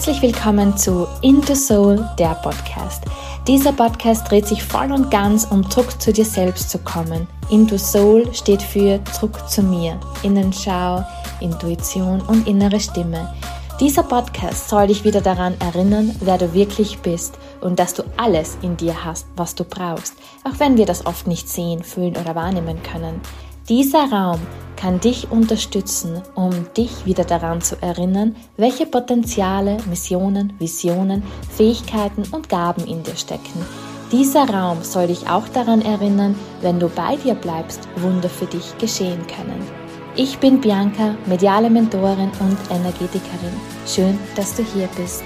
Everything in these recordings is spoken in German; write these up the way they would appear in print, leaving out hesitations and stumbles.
Herzlich willkommen zu Into Soul, der Podcast. Dieser Podcast dreht sich voll und ganz um zurück zu dir selbst zu kommen. Into Soul steht für zurück zu mir, Innenschau, Intuition und innere Stimme. Dieser Podcast soll dich wieder daran erinnern, wer du wirklich bist und dass du alles in dir hast, was du brauchst, auch wenn wir das oft nicht sehen, fühlen oder wahrnehmen können. Dieser Raum kann dich unterstützen, um dich wieder daran zu erinnern, welche Potenziale, Missionen, Visionen, Fähigkeiten und Gaben in dir stecken. Dieser Raum soll dich auch daran erinnern, wenn du bei dir bleibst, Wunder für dich geschehen können. Ich bin Bianca, mediale Mentorin und Energetikerin. Schön, dass du hier bist.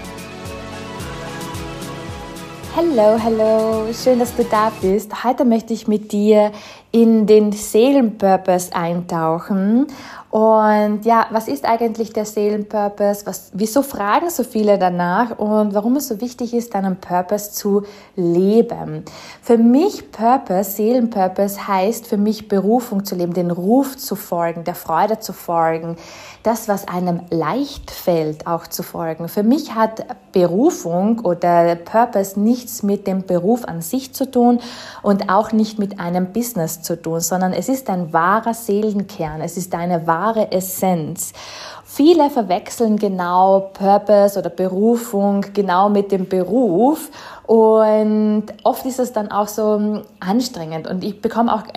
Hallo, schön, dass du da bist. Heute möchte ich mit dir in den Seelenpurpose eintauchen. Und ja, was ist eigentlich der Seelenpurpose? Wieso fragen so viele danach und warum es so wichtig ist, deinen Purpose zu leben? Für mich Seelenpurpose heißt für mich Berufung zu leben, den Ruf zu folgen, der Freude zu folgen, das, was einem leicht fällt, auch zu folgen. Für mich hat Berufung oder Purpose nichts mit dem Beruf an sich zu tun und auch nicht mit einem Business zu tun, sondern es ist ein wahrer Seelenkern, es ist eine wahre Essenz. Viele verwechseln genau Purpose oder Berufung genau mit dem Beruf und oft ist es dann auch so anstrengend und ich bekomme auch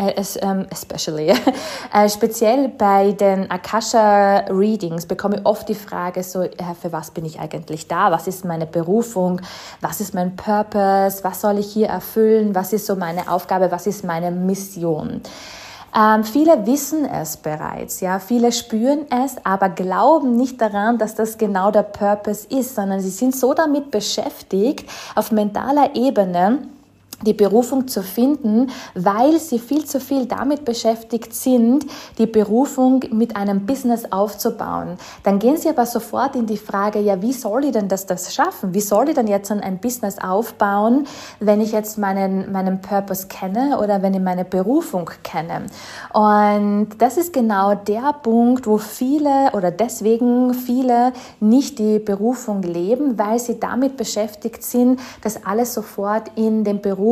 speziell bei den Akasha Readings bekomme ich oft die Frage so, für was bin ich eigentlich da? Was ist meine Berufung? Was ist mein Purpose? Was soll ich hier erfüllen? Was ist so meine Aufgabe? Was ist meine Mission? Viele wissen es bereits, ja, viele spüren es, aber glauben nicht daran, dass das genau der Purpose ist, sondern sie sind so damit beschäftigt, auf mentaler Ebene die Berufung zu finden, weil sie viel zu viel damit beschäftigt sind, die Berufung mit einem Business aufzubauen. Dann gehen sie aber sofort in die Frage, ja, wie soll ich denn das schaffen? Wie soll ich denn jetzt ein Business aufbauen, wenn ich jetzt meinen Purpose kenne oder wenn ich meine Berufung kenne? Und das ist genau der Punkt, wo deswegen viele nicht die Berufung leben, weil sie damit beschäftigt sind, das alles sofort in den Beruf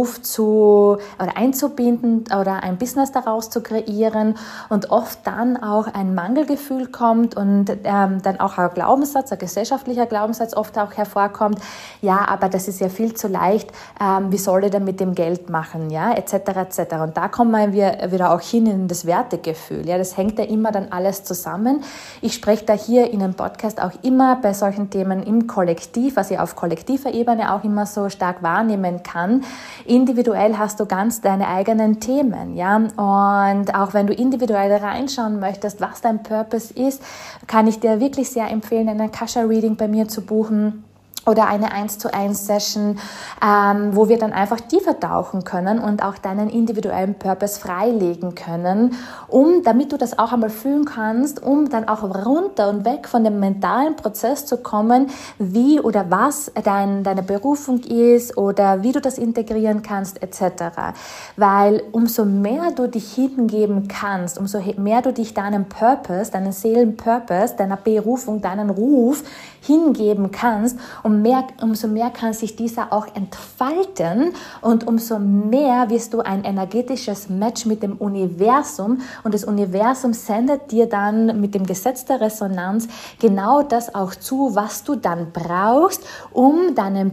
einzubinden oder ein Business daraus zu kreieren und oft dann auch ein Mangelgefühl kommt und dann auch ein gesellschaftlicher Glaubenssatz oft auch hervorkommt, ja, aber das ist ja viel zu leicht, wie soll ich denn mit dem Geld machen, ja, etc. Und da kommen wir wieder auch hin in das Wertegefühl, ja, das hängt ja immer dann alles zusammen. Ich spreche da hier in einem Podcast auch immer bei solchen Themen im Kollektiv, was ich auf kollektiver Ebene auch immer so stark wahrnehmen kann. Individuell hast du ganz deine eigenen Themen, ja, und auch wenn du individuell reinschauen möchtest, was dein Purpose ist, kann ich dir wirklich sehr empfehlen, ein Akasha-Reading bei mir zu buchen oder eine 1:1 Session, wo wir dann einfach tiefer tauchen können und auch deinen individuellen Purpose freilegen können, damit du das auch einmal fühlen kannst, um dann auch runter und weg von dem mentalen Prozess zu kommen, wie oder was deine Berufung ist oder wie du das integrieren kannst etc. Weil umso mehr du dich hingeben kannst, umso mehr du dich deinem Purpose, deinen Seelenpurpose, deiner Berufung, deinen Ruf hingeben kannst, umso mehr kann sich dieser auch entfalten und umso mehr wirst du ein energetisches Match mit dem Universum und das Universum sendet dir dann mit dem Gesetz der Resonanz genau das auch zu, was du dann brauchst, um deine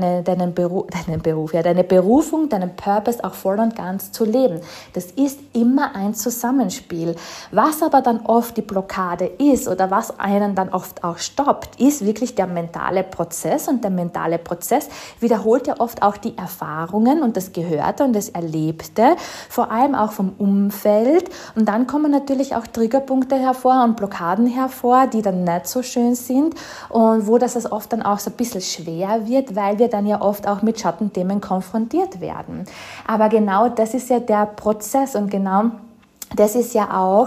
Berufung, deinen Purpose auch voll und ganz zu leben. Das ist immer ein Zusammenspiel. Was aber dann oft die Blockade ist oder was einen dann oft auch stoppt, ist wirklich der mentale Prozess. Und der mentale Prozess wiederholt ja oft auch die Erfahrungen und das Gehörte und das Erlebte, vor allem auch vom Umfeld. Und dann kommen natürlich auch Triggerpunkte hervor und Blockaden hervor, die dann nicht so schön sind und wo das oft dann auch so ein bisschen schwer wird, weil wir dann ja oft auch mit Schattenthemen konfrontiert werden. Aber genau das ist ja der Prozess und genau das ist ja auch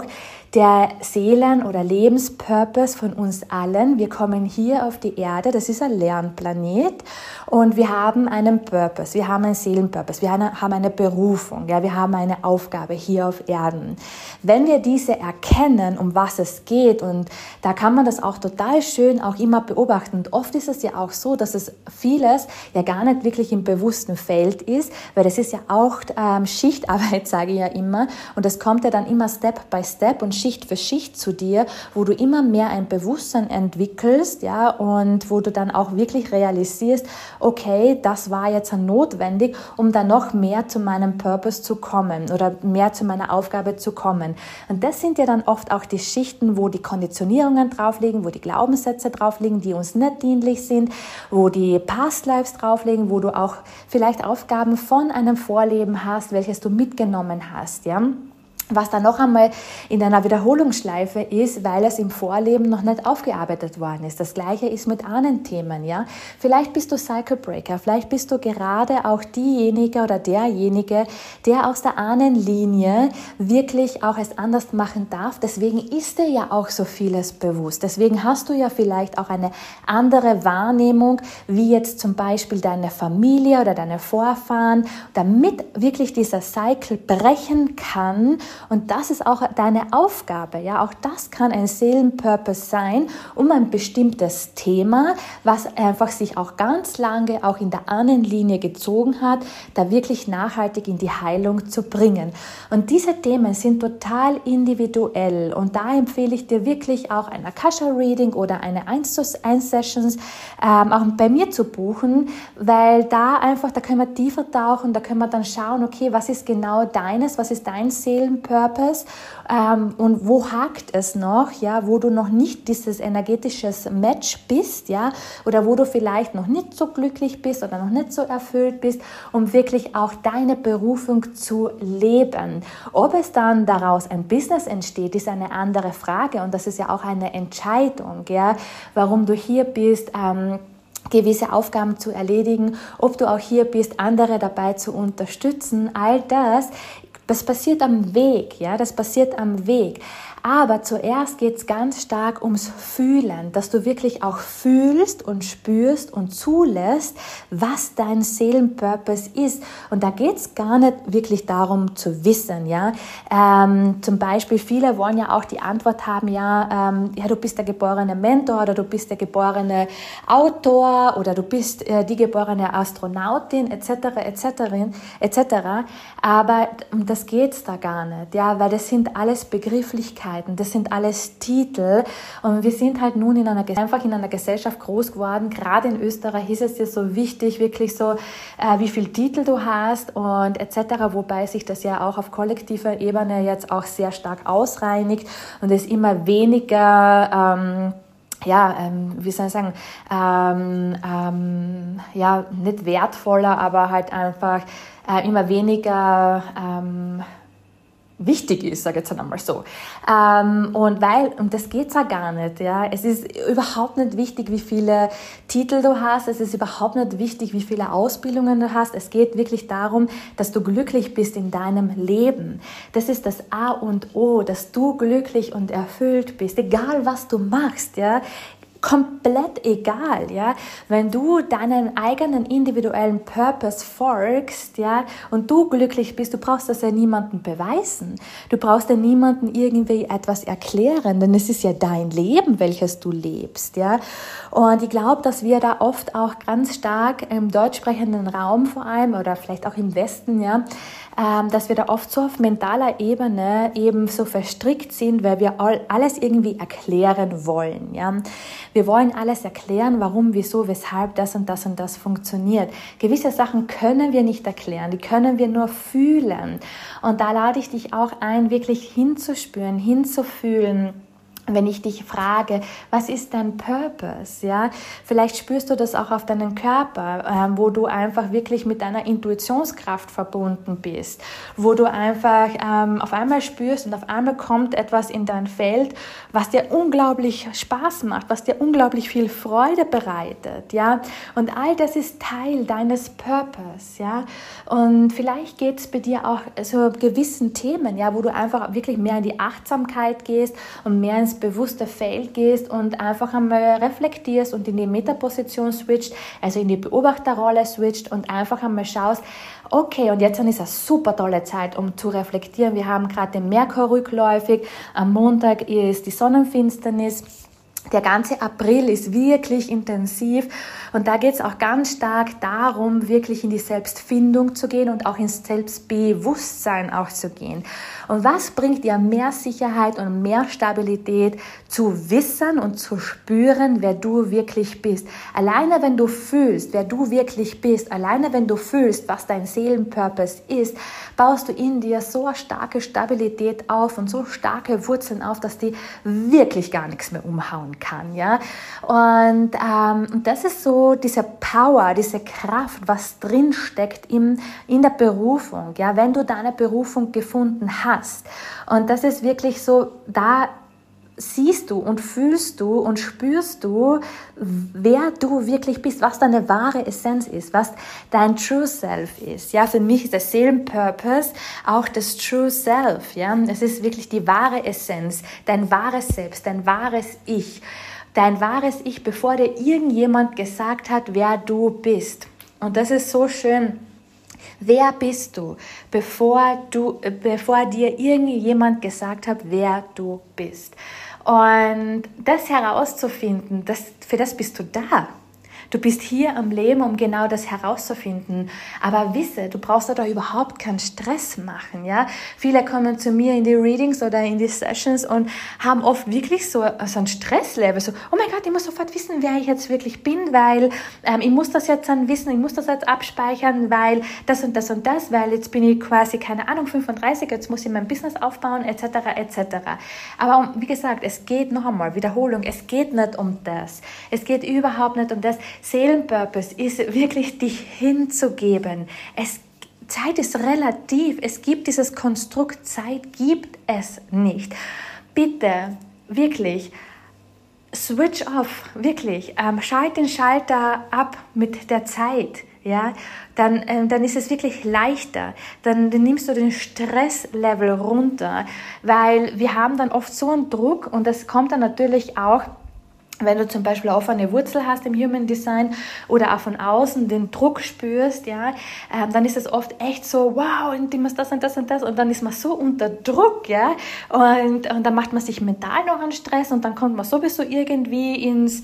der Seelen- oder Lebenspurpose von uns allen. Wir kommen hier auf die Erde, das ist ein Lernplanet und wir haben einen Purpose, wir haben einen Seelenpurpose, wir haben eine Berufung, ja, wir haben eine Aufgabe hier auf Erden. Wenn wir diese erkennen, um was es geht, und da kann man das auch total schön auch immer beobachten, und oft ist es ja auch so, dass es vieles ja gar nicht wirklich im bewussten Feld ist, weil das ist ja auch Schichtarbeit, sage ich ja immer, und das kommt ja dann immer Step by Step und Schicht für Schicht zu dir, wo du immer mehr ein Bewusstsein entwickelst, ja, und wo du dann auch wirklich realisierst, okay, das war jetzt notwendig, um dann noch mehr zu meinem Purpose zu kommen oder mehr zu meiner Aufgabe zu kommen. Und das sind ja dann oft auch die Schichten, wo die Konditionierungen drauf liegen, wo die Glaubenssätze drauf liegen, die uns nicht dienlich sind, wo die Past Lives drauf liegen, wo du auch vielleicht Aufgaben von einem Vorleben hast, welches du mitgenommen hast, ja. Was dann noch einmal in einer Wiederholungsschleife ist, weil es im Vorleben noch nicht aufgearbeitet worden ist. Das Gleiche ist mit Ahnenthemen, ja. Vielleicht bist du Cycle Breaker, vielleicht bist du gerade auch diejenige oder derjenige, der aus der Ahnenlinie wirklich auch es anders machen darf. Deswegen ist dir ja auch so vieles bewusst. Deswegen hast du ja vielleicht auch eine andere Wahrnehmung, wie jetzt zum Beispiel deine Familie oder deine Vorfahren, damit wirklich dieser Cycle brechen kann. Und das ist auch deine Aufgabe, ja, auch das kann ein Seelenpurpose sein, um ein bestimmtes Thema, was einfach sich auch ganz lange auch in der Ahnenlinie gezogen hat, da wirklich nachhaltig in die Heilung zu bringen. Und diese Themen sind total individuell und da empfehle ich dir wirklich auch ein Akasha-Reading oder eine 1:1 Sessions auch bei mir zu buchen, weil da können wir tiefer tauchen, da können wir dann schauen, okay, was ist genau deines, was ist dein Seelenpurpose, und wo hakt es noch, ja, wo du noch nicht dieses energetisches Match bist, ja, oder wo du vielleicht noch nicht so glücklich bist oder noch nicht so erfüllt bist, um wirklich auch deine Berufung zu leben. Ob es dann daraus ein Business entsteht, ist eine andere Frage und das ist ja auch eine Entscheidung, ja, warum du hier bist, gewisse Aufgaben zu erledigen, ob du auch hier bist, andere dabei zu unterstützen, all das passiert am Weg, ja, das passiert am Weg. Aber zuerst geht es ganz stark ums Fühlen, dass du wirklich auch fühlst und spürst und zulässt, was dein Seelenpurpose ist. Und da geht es gar nicht wirklich darum zu wissen, ja. Zum Beispiel, viele wollen ja auch die Antwort haben, ja, du bist der geborene Mentor oder du bist der geborene Autor oder du bist die geborene Astronautin etc. Aber um das geht's da gar nicht, ja, weil das sind alles Begrifflichkeiten. Das sind alles Titel und wir sind halt nun einfach in einer Gesellschaft groß geworden. Gerade in Österreich ist es ja so wichtig, wirklich so, wie viel Titel du hast und etc., wobei sich das ja auch auf kollektiver Ebene jetzt auch sehr stark ausreinigt und es immer weniger wie soll ich sagen, nicht wertvoller, aber halt einfach immer weniger wichtig ist, sage ich jetzt einmal so. Und das geht's ja gar nicht, ja. Es ist überhaupt nicht wichtig, wie viele Titel du hast. Es ist überhaupt nicht wichtig, wie viele Ausbildungen du hast. Es geht wirklich darum, dass du glücklich bist in deinem Leben. Das ist das A und O, dass du glücklich und erfüllt bist, egal was du machst, ja. Komplett egal, ja, wenn du deinen eigenen individuellen Purpose folgst, ja, und du glücklich bist, du brauchst das ja niemandem beweisen, du brauchst ja niemandem irgendwie etwas erklären, denn es ist ja dein Leben, welches du lebst, ja, und ich glaube, dass wir da oft auch ganz stark im deutschsprechenden Raum vor allem oder vielleicht auch im Westen, ja, dass wir da oft so auf mentaler Ebene eben so verstrickt sind, weil wir alles irgendwie erklären wollen, ja. Wir wollen alles erklären, warum, wieso, weshalb das und das und das funktioniert. Gewisse Sachen können wir nicht erklären, die können wir nur fühlen. Und da lade ich dich auch ein, wirklich hinzuspüren, hinzufühlen, wenn ich dich frage, was ist dein Purpose? Ja, vielleicht spürst du das auch auf deinen Körper, wo du einfach wirklich mit deiner Intuitionskraft verbunden bist, wo du einfach auf einmal spürst und auf einmal kommt etwas in dein Feld, was dir unglaublich Spaß macht, was dir unglaublich viel Freude bereitet, ja. Und all das ist Teil deines Purpose, ja. Und vielleicht geht es bei dir auch so gewissen Themen, ja, wo du einfach wirklich mehr in die Achtsamkeit gehst und mehr ins bewusste Feld gehst und einfach einmal reflektierst und in die Metaposition switcht, also in die Beobachterrolle switcht und einfach einmal schaust, okay, und jetzt ist eine super tolle Zeit, um zu reflektieren. Wir haben gerade den Merkur rückläufig, am Montag ist die Sonnenfinsternis. Der ganze April ist wirklich intensiv und da geht es auch ganz stark darum, wirklich in die Selbstfindung zu gehen und auch ins Selbstbewusstsein auch zu gehen. Und was bringt dir mehr Sicherheit und mehr Stabilität, zu wissen und zu spüren, wer du wirklich bist? Alleine wenn du fühlst, wer du wirklich bist, alleine wenn du fühlst, was dein Seelenpurpose ist, baust du in dir so eine starke Stabilität auf und so starke Wurzeln auf, dass die wirklich gar nichts mehr umhauen kann, ja. Und das ist so diese Power, diese Kraft, was drin steckt in der Berufung, ja, wenn du deine Berufung gefunden hast. Und das ist wirklich so, da siehst du und fühlst du und spürst du, wer du wirklich bist, was deine wahre Essenz ist, was dein True Self ist. Ja, für mich ist der Seelenpurpose auch das True Self. Ja, es ist wirklich die wahre Essenz, dein wahres Selbst, dein wahres Ich. Dein wahres Ich, bevor dir irgendjemand gesagt hat, wer du bist. Und das ist so schön. Wer bist du, bevor dir irgendjemand gesagt hat, wer du bist? Und das herauszufinden, für das bist du da. Du bist hier am Leben, um genau das herauszufinden. Aber wisse, du brauchst da überhaupt keinen Stress machen. Ja? Viele kommen zu mir in die Readings oder in die Sessions und haben oft wirklich so ein Stresslevel. So, oh mein Gott, ich muss sofort wissen, wer ich jetzt wirklich bin, weil ich muss das jetzt dann wissen, ich muss das jetzt abspeichern, weil das und das und das, weil jetzt bin ich quasi, keine Ahnung, 35, jetzt muss ich mein Business aufbauen, etc., etc. Aber wie gesagt, es geht noch einmal, Wiederholung, es geht nicht um das. Es geht überhaupt nicht um das. Seelenpurpose ist wirklich dich hinzugeben. Zeit ist relativ. Es gibt dieses Konstrukt Zeit, gibt es nicht. Bitte, wirklich, switch off, wirklich. Schalt den Schalter ab mit der Zeit. Ja, dann ist es wirklich leichter. Dann nimmst du den Stresslevel runter, weil wir haben dann oft so einen Druck und das kommt dann natürlich auch, wenn du zum Beispiel eine offene Wurzel hast im Human Design oder auch von außen den Druck spürst, ja, dann ist es oft echt so, wow, und ich muss das und das und das und dann ist man so unter Druck, ja, und dann macht man sich mental noch einen Stress und dann kommt man sowieso irgendwie ins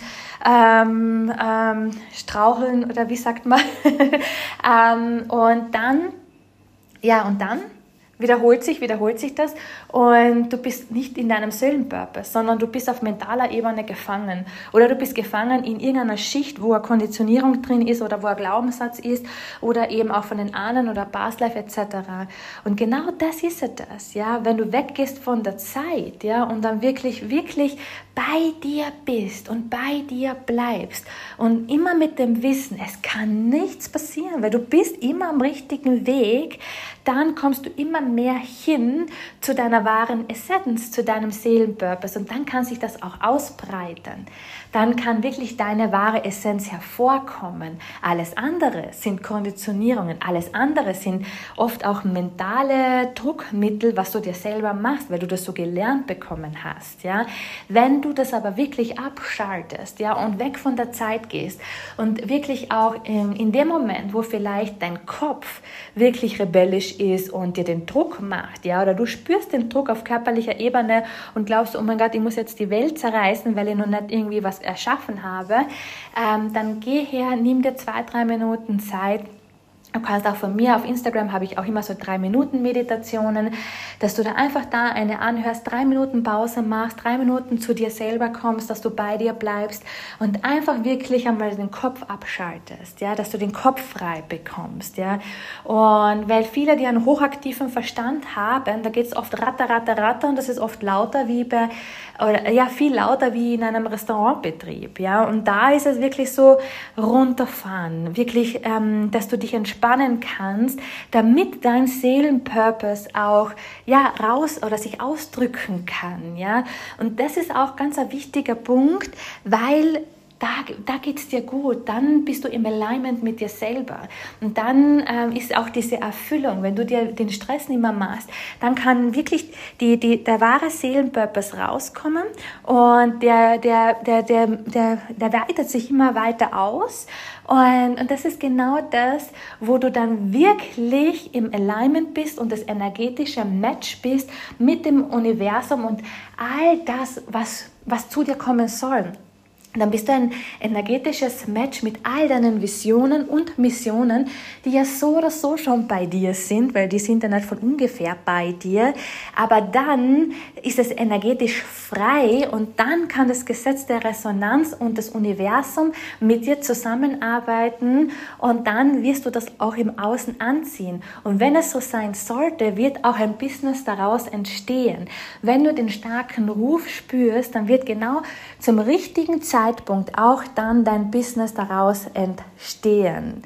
Straucheln oder wie sagt man und dann wiederholt sich das und du bist nicht in deinem Seelenpurpose, sondern du bist auf mentaler Ebene gefangen oder du bist gefangen in irgendeiner Schicht, wo eine Konditionierung drin ist oder wo ein Glaubenssatz ist oder eben auch von den Ahnen oder Past Life etc. Und genau das ist es, ja, wenn du weggehst von der Zeit, ja, und dann wirklich, wirklich bei dir bist und bei dir bleibst und immer mit dem Wissen, es kann nichts passieren, weil du bist immer am richtigen Weg, dann kommst du immer mehr hin zu deiner wahren Essenz, zu deinem Seelenpurpose und dann kann sich das auch ausbreiten. Dann kann wirklich deine wahre Essenz hervorkommen. Alles andere sind Konditionierungen, alles andere sind oft auch mentale Druckmittel, was du dir selber machst, weil du das so gelernt bekommen hast. Ja? Wenn du das aber wirklich abschaltest, ja, und weg von der Zeit gehst und wirklich auch in dem Moment, wo vielleicht dein Kopf wirklich rebellisch ist und dir den Druck macht, ja, oder du spürst den Druck auf körperlicher Ebene und glaubst, oh mein Gott, ich muss jetzt die Welt zerreißen, weil ich noch nicht irgendwie was erschaffen habe, dann geh her, nimm dir 2-3 Minuten Zeit, Du kannst auch von mir auf Instagram, habe ich auch immer so 3-Minuten-Meditationen, dass du da einfach eine anhörst, 3 Minuten Pause machst, 3 Minuten zu dir selber kommst, dass du bei dir bleibst und einfach wirklich einmal den Kopf abschaltest, ja, dass du den Kopf frei bekommst, ja. Und weil viele, die einen hochaktiven Verstand haben, da geht es oft ratter und das ist oft lauter wie viel lauter wie in einem Restaurantbetrieb, ja. Und da ist es wirklich so runterfahren, wirklich, dass du dich entspannen kannst, damit dein Seelenpurpose auch raus oder sich ausdrücken kann, ja. Und das ist auch ganz ein wichtiger Punkt, weil da geht es dir gut, dann bist du im Alignment mit dir selber und dann ist auch diese Erfüllung, wenn du dir den Stress nicht mehr machst, dann kann wirklich der wahre Seelenpurpose rauskommen und der weitet sich immer weiter aus und das ist genau das, wo du dann wirklich im Alignment bist und das energetische Match bist mit dem Universum und all das, was zu dir kommen soll. Dann bist du ein energetisches Match mit all deinen Visionen und Missionen, die ja so oder so schon bei dir sind, weil die sind ja nicht von ungefähr bei dir. Aber dann ist es energetisch frei und dann kann das Gesetz der Resonanz und das Universum mit dir zusammenarbeiten und dann wirst du das auch im Außen anziehen. Und wenn es so sein sollte, wird auch ein Business daraus entstehen. Wenn du den starken Ruf spürst, dann wird genau zum richtigen Zeitpunkt auch dann dein Business daraus entstehen.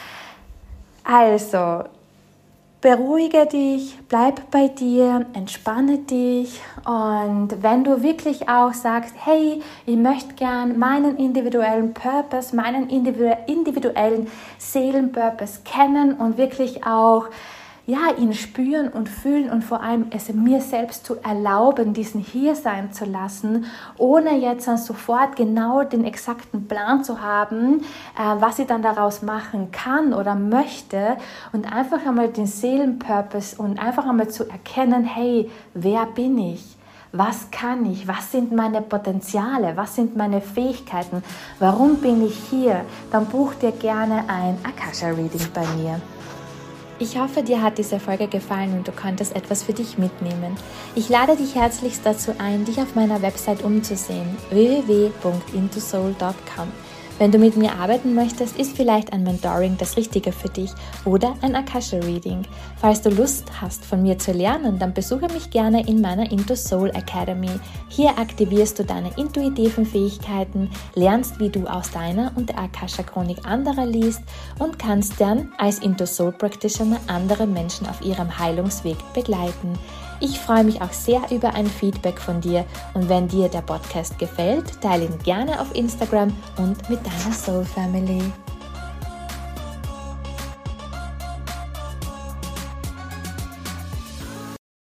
Also, beruhige dich, bleib bei dir, entspanne dich und wenn du wirklich auch sagst, hey, ich möchte gern meinen individuellen Purpose, meinen individuellen Seelenpurpose kennen und wirklich auch ihn spüren und fühlen und vor allem es mir selbst zu erlauben, diesen hier sein zu lassen, ohne jetzt dann sofort genau den exakten Plan zu haben, was ich dann daraus machen kann oder möchte und einfach einmal den Seelenpurpose und einfach einmal zu erkennen, hey, wer bin ich? Was kann ich? Was sind meine Potenziale? Was sind meine Fähigkeiten? Warum bin ich hier? Dann buch dir gerne ein Akasha-Reading bei mir. Ich hoffe, dir hat diese Folge gefallen und du konntest etwas für dich mitnehmen. Ich lade dich herzlichst dazu ein, dich auf meiner Website umzusehen, www.intosoul.com. Wenn du mit mir arbeiten möchtest, ist vielleicht ein Mentoring das Richtige für dich oder ein Akasha-Reading. Falls du Lust hast, von mir zu lernen, dann besuche mich gerne in meiner Into Soul Academy. Hier aktivierst du deine intuitiven Fähigkeiten, lernst, wie du aus deiner und der Akasha-Chronik anderer liest und kannst dann als Into Soul Practitioner andere Menschen auf ihrem Heilungsweg begleiten. Ich freue mich auch sehr über ein Feedback von dir und wenn dir der Podcast gefällt, teile ihn gerne auf Instagram und mit deiner Soul Family.